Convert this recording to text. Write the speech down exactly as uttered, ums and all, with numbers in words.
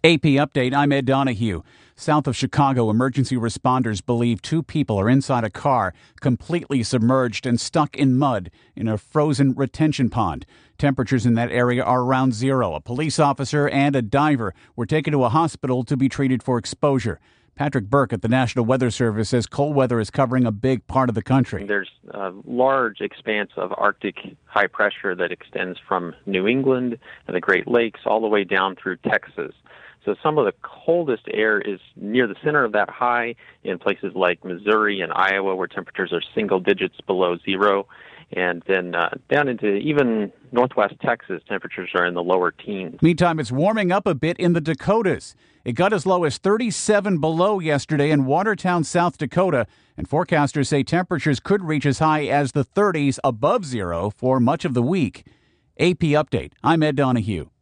A P Update, I'm Ed Donahue. South of Chicago, emergency responders believe two people are inside a car, completely submerged and stuck in mud in a frozen retention pond. Temperatures in that area are around zero. A police officer and a diver were taken to a hospital to be treated for exposure. Patrick Burke at the National Weather Service says cold weather is covering a big part of the country. There's a large expanse of Arctic high pressure that extends from New England and the Great Lakes all the way down through Texas. So some of the coldest air is near the center of that high in places like Missouri and Iowa, where temperatures are single digits below zero. And then uh, down into even northwest Texas, temperatures are in the lower teens. Meantime, it's warming up a bit in the Dakotas. It got as low as thirty-seven below yesterday in Watertown, South Dakota, and forecasters say temperatures could reach as high as the thirties above zero for much of the week. A P Update, I'm Ed Donahue.